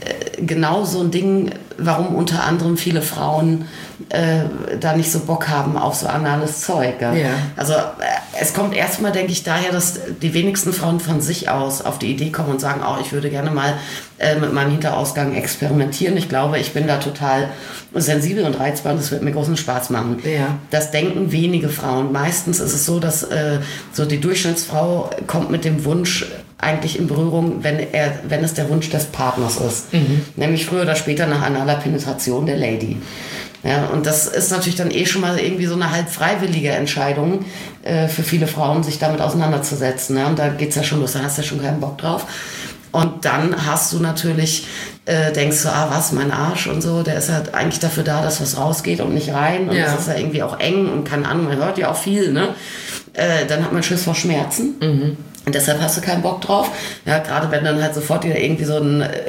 genau so ein Ding, warum unter anderem viele Frauen äh, da nicht so Bock haben auf so anales Zeug. Ja? Ja. Also äh, es kommt erstmal, denke ich, daher, dass die wenigsten Frauen von sich aus auf die Idee kommen und sagen, oh, ich würde gerne mal äh, mit meinem Hinterausgang experimentieren. Ich glaube, ich bin da total sensibel und reizbar und es wird mir großen Spaß machen. Ja. Das denken wenige Frauen. Meistens ist es so, dass äh, so die Durchschnittsfrau kommt mit dem Wunsch eigentlich in Berührung, wenn er, wenn es der Wunsch des Partners ist. Mhm. Nämlich früher oder später nach analer Penetration der Lady. Ja, und das ist natürlich dann eh schon mal irgendwie so eine halb freiwillige Entscheidung äh, für viele Frauen, sich damit auseinanderzusetzen. Ja? Und da geht's ja schon los, da hast du ja schon keinen Bock drauf. Und dann hast du natürlich, äh, denkst du, ah was, mein Arsch und so, der ist halt eigentlich dafür da, dass was rausgeht und nicht rein. Und ja. das ist ja irgendwie auch eng und keine Ahnung, man hört ja auch viel, ne? Äh, dann hat man Schiss vor Schmerzen. Mhm. Und deshalb hast du keinen Bock drauf. Ja, gerade wenn dann halt sofort wieder irgendwie so ein, äh,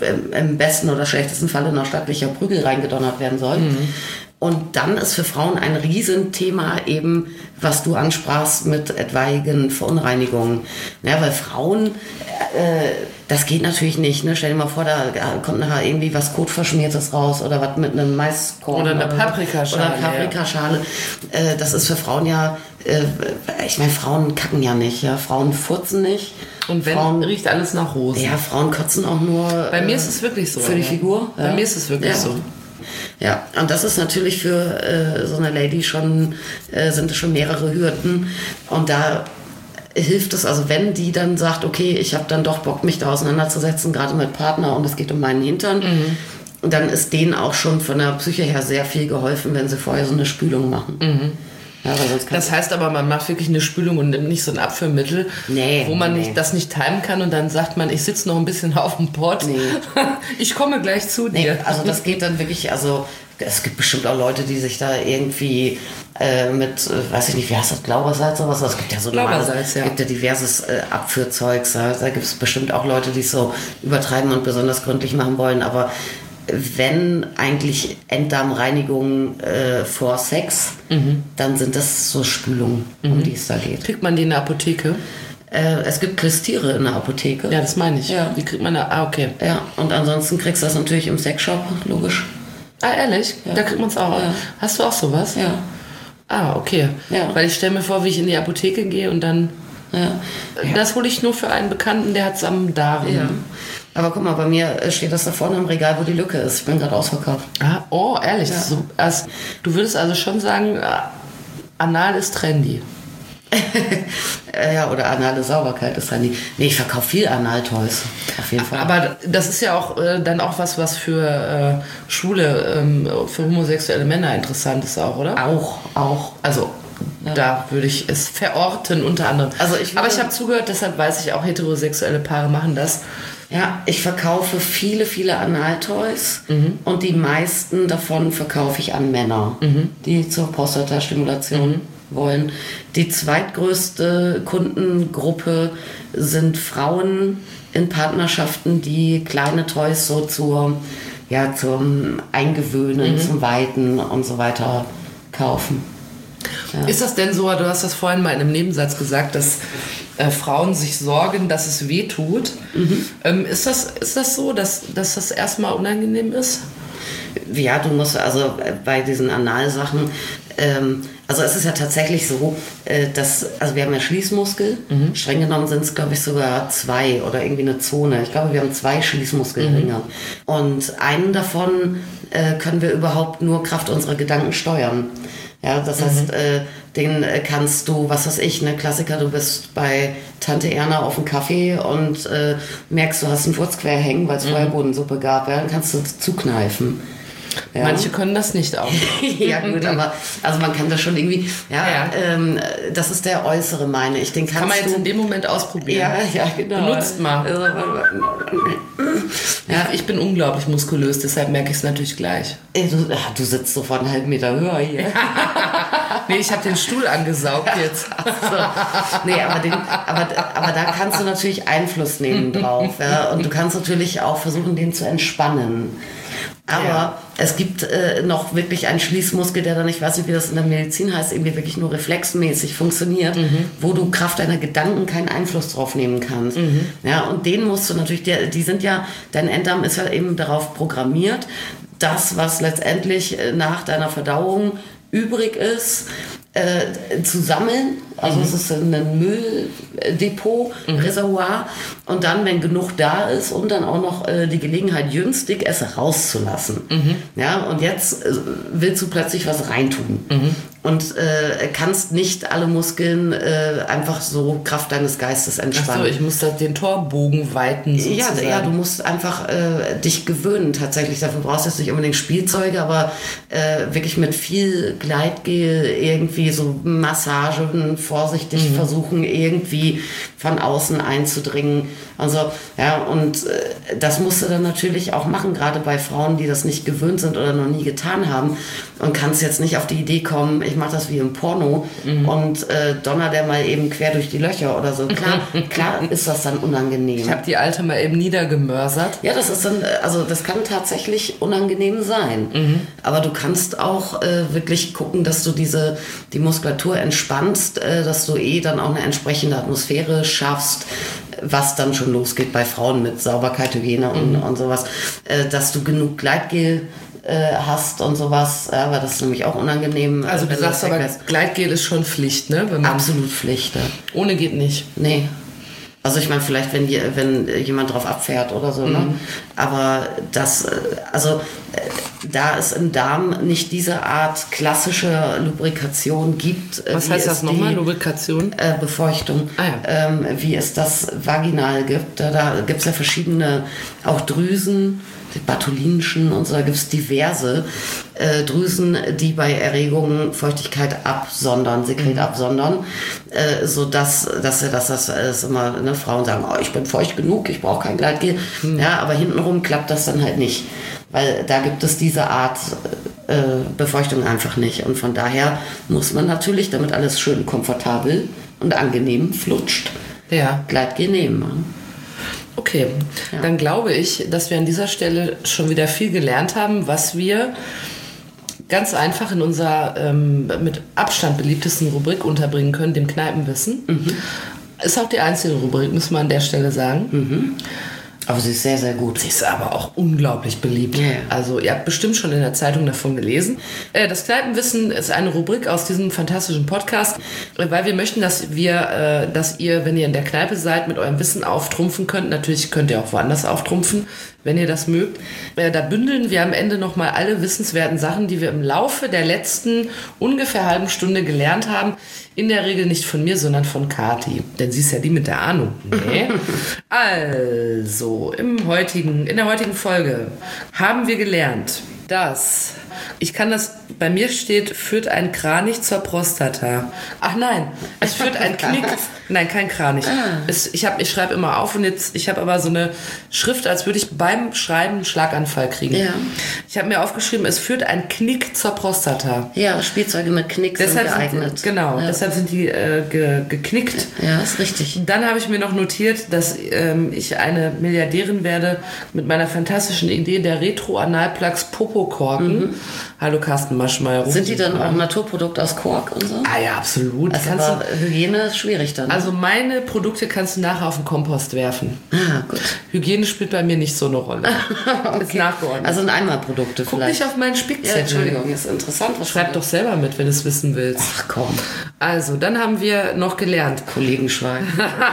im besten oder schlechtesten Falle noch stattlicher Prügel reingedonnert werden soll. Mhm. Und dann ist für Frauen ein Riesenthema eben, was du ansprachst mit etwaigen Verunreinigungen. Ja, weil Frauen, äh, das geht natürlich nicht. Ne? Stell dir mal vor, da kommt nachher irgendwie was Kotverschmiertes raus oder was mit einem Maiskorn. Oder eine Paprikaschale. Oder Paprikaschale. Ja. Äh, das ist für Frauen ja, äh, ich meine, Frauen kacken ja nicht. Ja? Frauen furzen nicht. Und wenn, Frauen, riecht alles nach Rosen. Ja, Frauen kotzen auch nur. Bei mir äh, ist es wirklich so. Für die Figur. Bei ja. mir ist es wirklich ja. so. Ja, und das ist natürlich für äh, so eine Lady schon, äh, sind es schon mehrere Hürden. Und da hilft es, also wenn die dann sagt, okay, ich habe dann doch Bock, mich da auseinanderzusetzen, gerade mit Partner und es geht um meinen Hintern, mhm. dann ist denen auch schon von der Psyche her sehr viel geholfen, wenn sie vorher so eine Spülung machen. Mhm. Ja, weil sonst das heißt aber, man macht wirklich eine Spülung und nimmt nicht so ein Abführmittel, nee, wo man nee. nicht, das nicht timen kann und dann sagt man, ich sitze noch ein bisschen auf dem Pott, nee. ich komme gleich zu dir. Nee, also das geht dann wirklich, also es gibt bestimmt auch Leute, die sich da irgendwie äh, mit, äh, weiß ich nicht, wie heißt das, Glaubersalz oder was? Es gibt ja so Glaubersalz, ja. gibt ja diverses äh, Abführzeugs. Ja. Da gibt es bestimmt auch Leute, die es so übertreiben und besonders gründlich machen wollen, aber wenn eigentlich Enddarmreinigung äh, vor Sex, mhm. dann sind das so Spülungen, mhm. um die es da geht. Kriegt man die in der Apotheke? Äh, es gibt Klistiere in der Apotheke. Ja, das meine ich. Ja. Die kriegt man da, ah, okay. Ja, und ansonsten kriegst du das natürlich im Sexshop, logisch. Ah, ehrlich? Ja. Da kriegt man es auch. Ja. Hast du auch sowas? Ja. Ah, okay. Ja. Weil ich stelle mir vor, wie ich in die Apotheke gehe und dann... Ja. Das hole ich nur für einen Bekannten, der hat es am Darm. Ja. Aber guck mal, bei mir steht das da vorne im Regal, wo die Lücke ist. Ich bin gerade ausverkauft. Ah, oh, ehrlich. Ja. So, also, du würdest also schon sagen, anal ist trendy. Ja, oder anale Sauberkeit ist dann die. Nee, ich verkaufe viel Analtoys. Auf jeden Fall. Aber das ist ja auch äh, dann auch was, was für äh, Schwule, ähm, für homosexuelle Männer interessant ist auch, oder? Auch, auch. Also ja. Da würde ich es verorten unter anderem. Also ich Aber ich habe zugehört, deshalb weiß ich auch, heterosexuelle Paare machen das. Ja, ich verkaufe viele, viele Analtoys mhm. und die meisten davon verkaufe ich an Männer, mhm. die zur Prostatastimulation mhm. wollen. Die zweitgrößte Kundengruppe sind Frauen in Partnerschaften, die kleine Toys so zur, ja, zum Eingewöhnen, mhm. zum Weiten und so weiter kaufen. Ja. Ist das denn so, du hast das vorhin mal in einem Nebensatz gesagt, dass äh, Frauen sich sorgen, dass es weh tut. Mhm. Ähm, ist das, ist das so, dass, dass das erstmal unangenehm ist? Ja, du musst also bei diesen Analsachen, ähm, also es ist ja tatsächlich so, äh, dass, also wir haben ja Schließmuskel, mhm. streng genommen sind es glaube ich sogar zwei oder irgendwie eine Zone. Ich glaube, wir haben zwei Schließmuskelringe. Mhm. Und einen davon äh, können wir überhaupt nur Kraft unserer Gedanken steuern. Ja, das mhm. heißt, äh, den äh, kannst du, was weiß ich, ne Klassiker, du bist bei Tante Erna auf dem Kaffee und äh, merkst, du hast einen Furz quer hängen, weil es mhm. vorher Bodensuppe gab, ja, dann kannst du zukneifen. Ja. Manche können das nicht auch. Ja gut, aber also man kann das schon irgendwie, ja, ja. Ähm, das ist der äußere meine ich. Den kann man jetzt du, in dem Moment ausprobieren. Ja, ja, genau. Benutzt mal. Ja, ich bin unglaublich muskulös, deshalb merke ich es natürlich gleich. Du, du sitzt so von einem halben Meter höher hier. Nee, ich habe den Stuhl angesaugt jetzt. So. Nee, aber, den, aber, aber da kannst du natürlich Einfluss nehmen drauf. Ja? Und du kannst natürlich auch versuchen, den zu entspannen. Aber ja. es gibt äh, noch wirklich einen Schließmuskel, der dann, ich weiß nicht, wie das in der Medizin heißt, irgendwie wirklich nur reflexmäßig funktioniert, mhm. wo du Kraft deiner Gedanken keinen Einfluss drauf nehmen kannst. Mhm. Ja, und den musst du natürlich, die, die sind ja, dein Enddarm ist ja eben darauf programmiert, das, was letztendlich nach deiner Verdauung übrig ist, äh, zu sammeln. Also mhm. es ist ein Mülldepot, mhm. Reservoir. Und dann, wenn genug da ist und dann auch noch äh, die Gelegenheit jüngstig, es rauszulassen. Mhm. Ja, und jetzt äh, willst du plötzlich was reintun. Mhm. Und äh, kannst nicht alle Muskeln äh, einfach so Kraft deines Geistes entspannen. Ach so, ich muss da den Torbogen weiten sozusagen. Ja, ja, du musst einfach äh, dich gewöhnen tatsächlich. Dafür brauchst du jetzt nicht unbedingt Spielzeuge, aber äh, wirklich mit viel Gleitgel irgendwie so Massagen vorsichtig mhm. versuchen, irgendwie von außen einzudringen. Also, ja, und äh, das musst du dann natürlich auch machen, gerade bei Frauen, die das nicht gewöhnt sind oder noch nie getan haben und kannst jetzt nicht auf die Idee kommen, ich mache das wie im Porno mhm. und äh, donner der mal eben quer durch die Löcher oder so. Klar, klar ist das dann unangenehm. Ich habe die Alte mal eben niedergemörsert. Ja, das ist dann, also das kann tatsächlich unangenehm sein. Mhm. Aber du kannst auch äh, wirklich gucken, dass du diese die Muskulatur entspannst, äh, dass du eh dann auch eine entsprechende Atmosphäre schaffst, was dann schon losgeht bei Frauen mit Sauberkeit, Hygiene und, mhm. und sowas, äh, dass du genug Gleitgel äh, hast und sowas, ja, weil das ist nämlich auch unangenehm. Also du sagst aber, Gleitgel ist schon Pflicht, ne? Wenn man absolut Pflicht. Ja. Ohne geht nicht. Nee. Also ich meine, vielleicht, wenn, die, wenn jemand drauf abfährt oder so, mhm. ne? Aber das, also da es im Darm nicht diese Art klassische Lubrikation gibt. Was heißt das nochmal, Lubrikation? Äh, Befeuchtung. Ah, ja. ähm, wie es das vaginal gibt. Da, da gibt es ja verschiedene, auch Drüsen, die Bartholinischen und so, da gibt es diverse äh, Drüsen, die bei Erregungen Feuchtigkeit absondern, Sekret mhm. absondern, äh, sodass dass, dass das ist immer, ne, Frauen sagen, oh, ich bin feucht genug, ich brauche kein Gleitgel, mhm. ja, aber hintenrum klappt das dann halt nicht, weil da gibt es diese Art äh, Befeuchtung einfach nicht und von daher muss man natürlich, damit alles schön komfortabel und angenehm flutscht, ja. Gleitgel nehmen. Okay, ja. Dann glaube ich, dass wir an dieser Stelle schon wieder viel gelernt haben, was wir ganz einfach in unserer ähm, mit Abstand beliebtesten Rubrik unterbringen können, dem Kneipenwissen. Mhm. Ist auch die einzige Rubrik, müssen wir an der Stelle sagen. Mhm. Aber sie ist sehr, sehr gut. Sie ist aber auch unglaublich beliebt. Yeah. Also ihr habt bestimmt schon in der Zeitung davon gelesen. Das Kneipenwissen ist eine Rubrik aus diesem fantastischen Podcast, weil wir möchten, dass wir, dass ihr, wenn ihr in der Kneipe seid, mit eurem Wissen auftrumpfen könnt. Natürlich könnt ihr auch woanders auftrumpfen. wenn ihr das mögt. Äh, da bündeln wir am Ende nochmal alle wissenswerten Sachen, die wir im Laufe der letzten ungefähr halben Stunde gelernt haben. In der Regel nicht von mir, sondern von Kathi. Denn sie ist ja die mit der Ahnung. Nee. Also, im heutigen, in der heutigen Folge haben wir gelernt, dass... Ich kann das, bei mir steht, führt ein Kranich zur Prostata. Ach nein, es führt ein Knick. Nein, kein Kranich. Ah. Es, ich hab, ich schreibe immer auf und jetzt, ich habe aber so eine Schrift, als würde ich beim Schreiben einen Schlaganfall kriegen. Ja. Ich habe mir aufgeschrieben, es führt ein Knick zur Prostata. Ja, Spielzeuge mit Knick sind Deshalb geeignet. Sind, genau, ja. deshalb sind die äh, ge, geknickt. Ja, ist richtig. Dann habe ich mir noch notiert, dass ähm, ich eine Milliardärin werde mit meiner fantastischen Idee der Retro-Analplugs Popokorken. Mhm. Hallo Carsten Maschmeyer. Sind die dann auch Naturprodukt aus Kork und so? Ah ja, absolut. Also Kannst aber du, Hygiene ist schwierig dann. also meine Produkte kannst du nachher auf den Kompost werfen. Ah, gut. Hygiene spielt bei mir nicht so eine Rolle. Okay. Ist nachgeordnet. Also ein Einmalprodukte Guck vielleicht. nicht auf meinen Ja, Spickzettel. Entschuldigung, ist interessant. Was Schreib du- doch selber mit, wenn du es wissen willst. Ach komm, Also, dann haben wir noch gelernt. Kollegenschwein.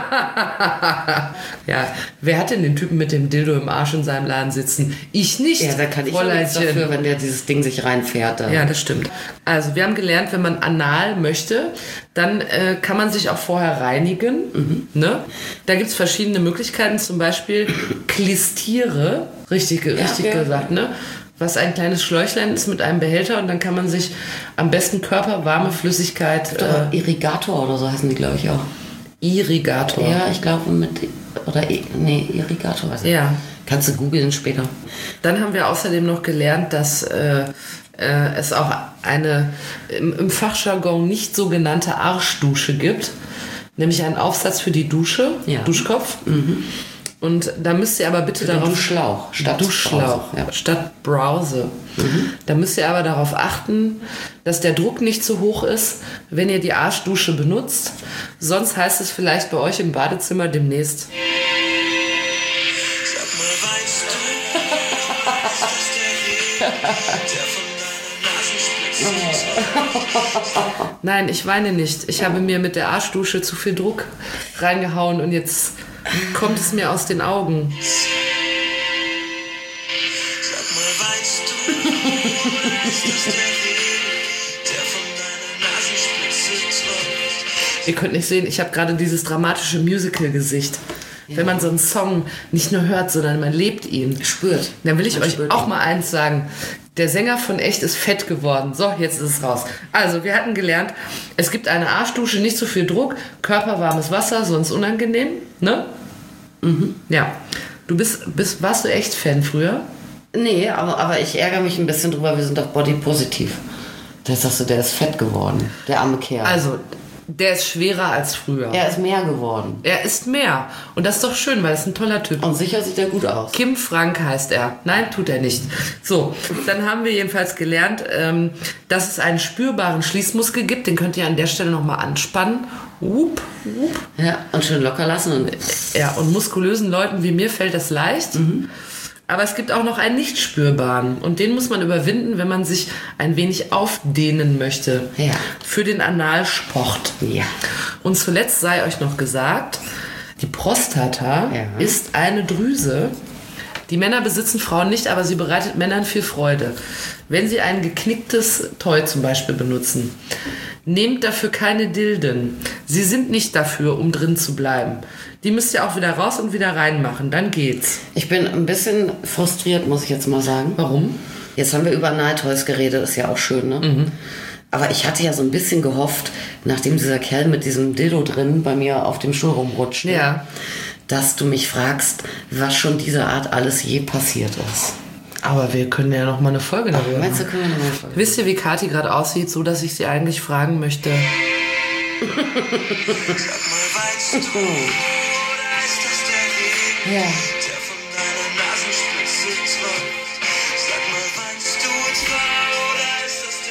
Ja, wer hat denn den Typen mit dem Dildo im Arsch in seinem Laden sitzen? Ich nicht. Ja, da kann ich auch nichts Fräuleinchen. dafür, wenn der dieses Ding sich reinfährt. Dann. Ja, das stimmt. Also wir haben gelernt, wenn man anal möchte, dann äh, kann man sich auch vorher reinigen. Mhm. Ne? Da gibt es verschiedene Möglichkeiten, zum Beispiel Klistiere, richtig, ge- Ja, richtig ja. gesagt, ne? Was ein kleines Schläuchlein ist mit einem Behälter und dann kann man sich am besten körperwarme Flüssigkeit, Oder äh, Irrigator oder so heißen die, glaube ich, auch. Irrigator. Ja, ich glaube mit... Oder... I- Nee, Irrigator. Also Ja. Kannst du googeln später. Dann haben wir außerdem noch gelernt, dass äh, äh, es auch eine im, im Fachjargon nicht so genannte Arschdusche gibt, nämlich einen Aufsatz für die Dusche, Ja. Duschkopf. Und da müsst ihr aber bitte Den darauf... Duschschlauch statt Duschschlauch, Brause, ja. statt Brause. Da müsst ihr aber darauf achten, dass der Druck nicht zu hoch ist, wenn ihr die Arschdusche benutzt. Sonst heißt es vielleicht bei euch im Badezimmer demnächst... Sag mal, weißt du, ist das der Regen, der von deiner Nasenspitze Nein, ich weine nicht. Ich habe mir mit der Arschdusche zu viel Druck reingehauen und jetzt kommt es mir aus den Augen. Sag mal, weißt du, ist das der Regen, der von deiner Nasenspitze tropft? Ihr könnt nicht sehen, ich habe gerade dieses dramatische Musical-Gesicht. Wenn man so einen Song nicht nur hört, sondern man lebt ihn. Spürt. Dann will ich Man euch spürt auch ihn. mal eins sagen. Der Sänger von Echt ist fett geworden. So, jetzt ist es raus. Also, wir hatten gelernt, es gibt eine Arschdusche, nicht so viel Druck, körperwarmes Wasser, sonst unangenehm. Ne? Mhm. Ja. Du bist, bist, warst du echt Fan früher? Nee, aber, aber ich ärgere mich ein bisschen drüber, wir sind doch body-positiv. Da sagst du, der ist fett geworden, der arme Kerl. Also, der ist schwerer als früher. er ist mehr geworden. Er ist mehr. Und das ist doch schön, weil er ist ein toller Typ. Und sicher sieht er gut aus. Kim Frank heißt er. Nein, tut er nicht. So, dann haben wir jedenfalls gelernt, ähm, dass es einen spürbaren Schließmuskel gibt. Den könnt ihr an der Stelle nochmal anspannen. Wupp, wupp. Ja, und schön locker lassen. Und Ja, und muskulösen Leuten wie mir fällt das leicht. Aber es gibt auch noch einen nicht spürbaren. Und den muss man überwinden, wenn man sich ein wenig aufdehnen möchte. Ja. Für den Analsport. ja. Und zuletzt sei euch noch gesagt, die Prostata Ja. ist eine Drüse. Die Männer besitzen Frauen nicht, aber sie bereitet Männern viel Freude. Wenn sie ein geknicktes Toy zum Beispiel benutzen, nehmt dafür keine Dilden. Sie sind nicht dafür, um drin zu bleiben. Die müsst ihr auch wieder raus und wieder reinmachen. Dann geht's. Ich bin ein bisschen frustriert, muss ich jetzt mal sagen. Warum? Jetzt haben wir über Nighttoys geredet, ist ja auch schön, ne? Mhm. Aber ich hatte ja so ein bisschen gehofft, nachdem dieser Kerl mit diesem Dildo drin bei mir auf dem Stuhl rumrutscht, ne, Ja. dass du mich fragst, was schon dieser Art alles je passiert ist. Aber wir können ja noch mal eine Folge darüber Meinst du, machen. können wir nochmal folgen? Wisst ihr, wie Kathi gerade aussieht, so dass ich sie eigentlich fragen möchte? Sag mal, weißt du, oder ist das der Regen, Ja. der von deiner Nasenspitze tropft? Sag mal, weißt du es wahr, oder ist das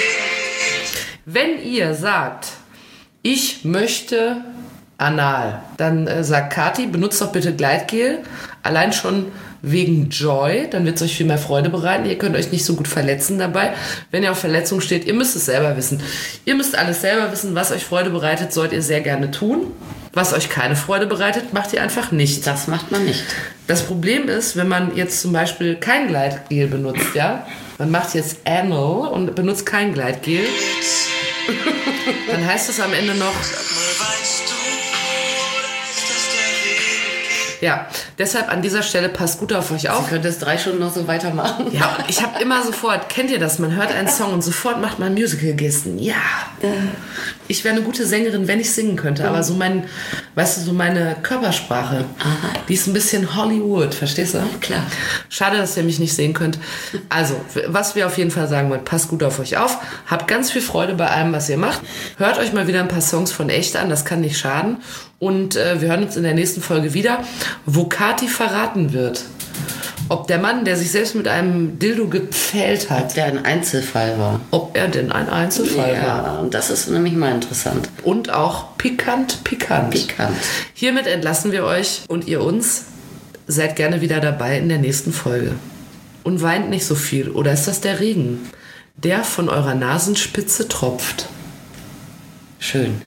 der Regen? Wenn ihr sagt, ich möchte anal, dann äh, sagt Kathi, benutzt doch bitte Gleitgel. Allein schon wegen Joy, dann wird es euch viel mehr Freude bereiten. Ihr könnt euch nicht so gut verletzen dabei. Wenn ihr auf Verletzung steht, ihr müsst es selber wissen. Ihr müsst alles selber wissen, was euch Freude bereitet, sollt ihr sehr gerne tun. Was euch keine Freude bereitet, macht ihr einfach nicht. Das macht man nicht. Das Problem ist, wenn man jetzt zum Beispiel kein Gleitgel benutzt, ja, man macht jetzt Anal und benutzt kein Gleitgel, dann heißt es am Ende noch, Weißt du, ist das der Weg? ja, deshalb an dieser Stelle passt gut auf euch auf. Du könntest drei Stunden noch so weitermachen. Ja, und ich habe immer sofort, kennt ihr das? Man hört einen Song und sofort macht man Musical-Gesten. Ja. Ich wäre eine gute Sängerin, wenn ich singen könnte. Aber so mein, weißt du, so meine Körpersprache, die ist ein bisschen Hollywood, verstehst du? Klar. Schade, dass ihr mich nicht sehen könnt. Also, was wir auf jeden Fall sagen wollen, passt gut auf euch auf. Habt ganz viel Freude bei allem, was ihr macht. Hört euch mal wieder ein paar Songs von Echt an, das kann nicht schaden. Und äh, wir hören uns in der nächsten Folge wieder, wo Kathi verraten wird, ob der Mann, der sich selbst mit einem Dildo gepfählt hat, Der ein Einzelfall war. ob er denn ein Einzelfall war. Ja, und das ist nämlich mal interessant. Und auch pikant, pikant. Pikant. Hiermit entlassen wir euch und ihr uns. Seid gerne wieder dabei in der nächsten Folge. Und weint nicht so viel. Oder ist das der Regen, der von eurer Nasenspitze tropft? Schön.